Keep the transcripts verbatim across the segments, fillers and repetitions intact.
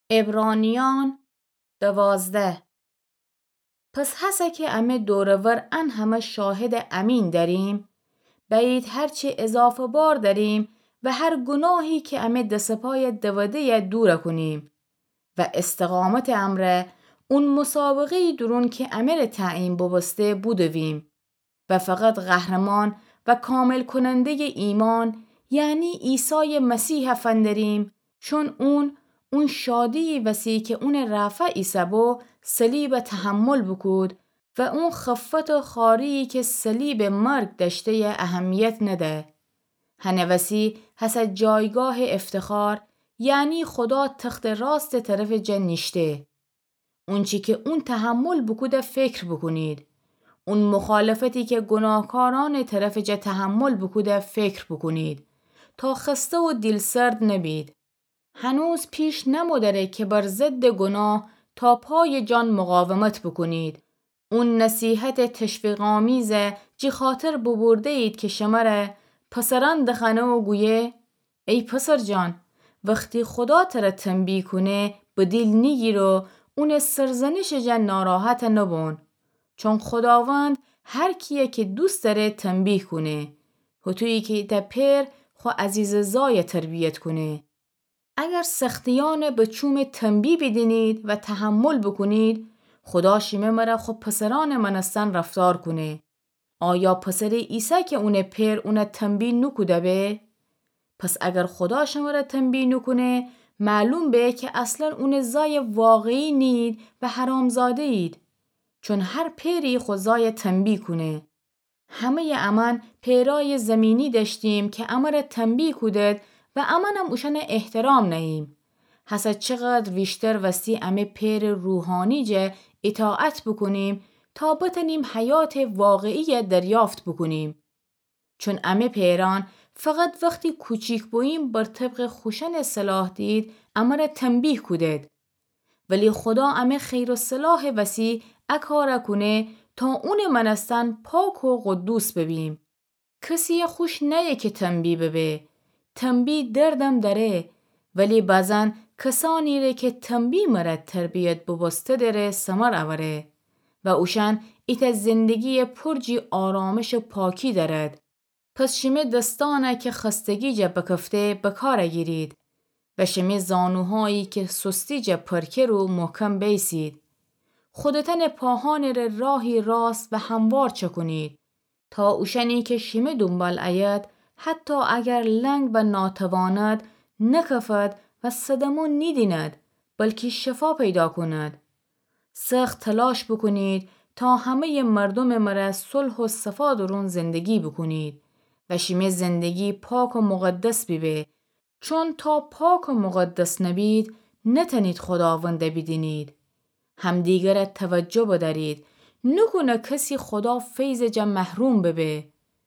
عبرانیان دوازده. پس هسه که امه دورور ان همه شاهد امین داریم، باید هرچی اضافه بار داریم و هر گناهی که امه دستپای دوده دوره کنیم و استقامت امره اون مسابقه درون که امر تعیین ببسته بودویم و فقط قهرمان و کامل کننده ایمان یعنی عیسی مسیح فندریم، چون اون اون شادی وسی که اون رفع ایسابو صلیب تحمل بکود و اون خفت و خاری که صلیب مرگ داشته اهمیت نده. هنوسی هست جایگاه افتخار یعنی خدا تخت راست طرف جنشته. اون چی که اون تحمل بکوده فکر بکنید. اون مخالفتی که گناهکاران طرف جه تحمل بکوده فکر بکنید تا خسته و دلسرد نبید. هنوز پیش نمودره که بر ضد گناه تا پای جان مقاومت بکنید. اون نصیحت تشویق‌آمیزه جی خاطر ببرده اید که شماره پسران دخنه و گویه ای پسر جان وقتی خدا تره تنبیه کنه به دل نگیر و اون سرزنش جن ناراحت نبون، چون خداوند هر کیه که دوست داره تنبیه کنه و تویی که تا پیر خو عزیز زای تربیت کنه. اگر سختیان به چوم تنبیه بدینید و تحمل بکنید، خدا شیمه مره خو پسران منستن رفتار کنه. آیا پسر عیسی که اون پیر اون تنبیه نکوده به؟ پس اگر خدا شما را تنبیه نکنه معلوم به که اصلا اون زای واقعی نید و حرامزاده اید، چون هر پیری خود زای تنبیه کنه. همه امن پیرای زمینی داشتیم که امر تنبیه کودد و امن هم اوشن احترام نهیم. حسد چقدر ویشتر وستی امه پیر روحانی جه اطاعت بکنیم تا بتنیم حیات واقعی دریافت بکنیم. چون امه پیران فقط وقتی کوچیک بویم بر طبق خوشن صلاح دید امر تنبیه کودد. ولی خدا امه خیر و صلاح وسی اکاره کنه تا اون منستن پاک و قدوس ببیم. کسی خوش نیه که تنبیه ببه. تنبیه دردم داره، ولی بعضن کسانی ره که تنبیه مرد تربیت ببسته داره سمر اوره و اوشن ایت زندگی پرجی آرامش و پاکی دارد. پس شمی دستانه که خستگی جه بکفته بکاره گیرید و شمی زانوهایی که سستی جه پرکه رو محکم بیسید. خودتن پاهان ر راهی راست و هموار چکنید تا اوشنی که شمی دنبال آید حتی اگر لنگ و ناتواند نکفد و صدمون نیدیند بلکه شفا پیدا کند. سخت تلاش بکنید تا همه مردم مره صلح و صفا درون زندگی بکنید و شیمه زندگی پاک و مقدس بیبه، چون تا پاک و مقدس نبید نتنید خداونده بدینید. همدیگر توجه بدارید، نکنه کسی خدا فیض جم محروم ببه.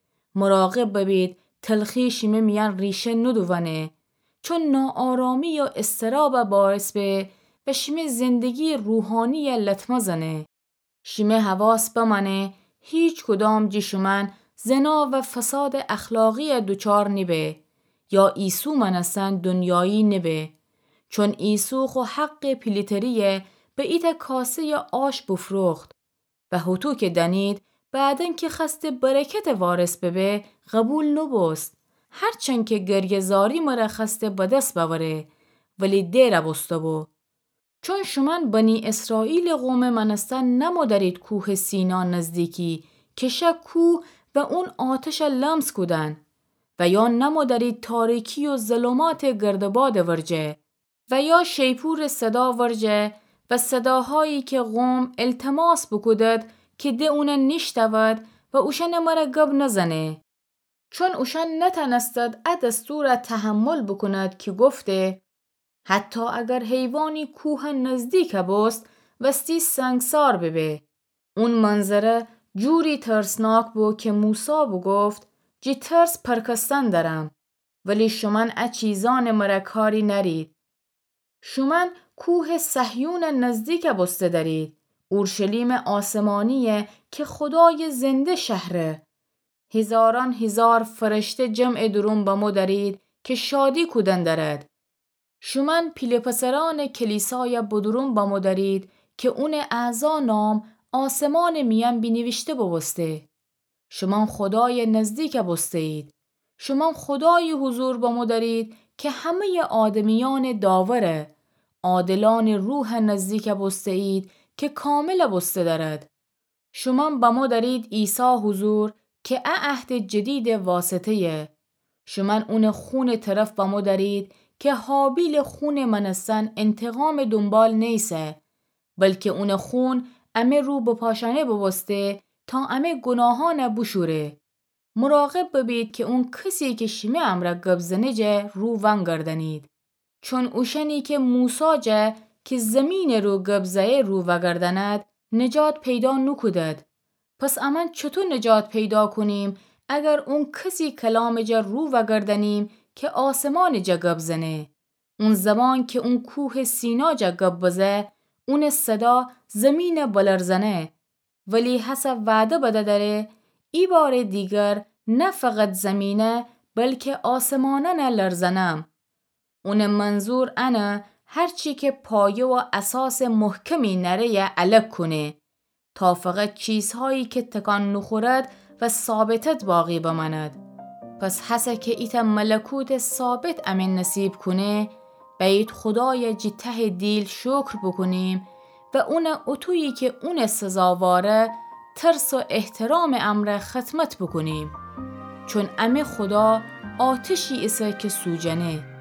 مراقب ببید تلخی شیمه میان ریشه ندوونه، چون ناآرامی و استراب باعث به و شیمه زندگی روحانی لطمه زنه. شیمه حواس بمانه هیچ کدام جیشمن زنا و فساد اخلاقی دوچار نبه یا ایسو منستن دنیایی نبه، چون ایسو خو حق پلیتریه به ایت کاسه آش بفروخت و هتو که دنید بعدن که خست برکت وارث ببه قبول نبوست، هرچند که گریزاری مره خست بدست بوره ولی دیر بسته بو. چون شمن بنی اسرائیل قوم منستن نمودرید کوه سینا نزدیکی که شک کوه و اون آتش لمس کدن و یا نمودرید تاریکی و ظلمات گردباد ورجه و یا شیپور صدا ورجه و صداهایی که قوم التماس بکدد که ده اونه نشتود و اوشن مره گب نزنه، چون اوشن نتنستد ادستور تحمل بکند که گفته حتی اگر حیوانی کوه نزدیک بست وستی سنگسار ببه. اون منظره جوری ترسناک بو که موسی بو گفت جی ترس پرکستن دارم، ولی شمن اچیزان مرکاری نرید. شمن کوه صهیون نزدیک بسته دارید، اورشلیم آسمانیه که خدای زنده شهره. هزاران هزار فرشته جمع درون بمو دارید که شادی کودن دارد. شمن پیل پسران کلیسای بدرون با مدارید که اون اعضا نام آسمان میان بینوشته بوسته. شما خدای نزدیک بسته اید. شما خدای حضور با مدارید که همه آدمیان داوره. عادلان روح نزدیک بسته اید که کامل بسته دارد. شما با ما دارید عیسی حضور که عهد جدید واسطه. شما اون خون طرف با ما دارید که حابیل خون منستن انتقام دنبال نیسه، بلکه اون خون امه رو بپاشانه ببسته تا امه گناهان بشوره. مراقب ببید که اون کسی که شیمه امره گبزنه جه رو ونگردنید. چون اوشنی که موسا جه که زمین رو گبزه رو وگردند نجات پیدا نکودد. پس امن چطور نجات پیدا کنیم اگر اون کسی کلام جه رو وگردنیم که آسمان جه گبزنه؟ اون زمان که اون کوه سینا جه گبزه اون صدا زمین بلرزنه. ولی حسب وعده بده داره ای بار دیگر نه فقط زمینه بلکه آسمانه لرزنم. اون منظور انه هرچی که پایه و اساس محکمی نره علک کنه تا فقط چیزهایی که تکان نخورد و ثابتت باقی بماند. پس حسه که ایت ملکوت ثابت امین نصیب کنه باید خدای جی ته دیل شکر بکنیم و اون اتویی که اون سزاواره ترس و احترام امر ختمت بکنیم، چون امه خدا آتشی ایسه که سوجنه.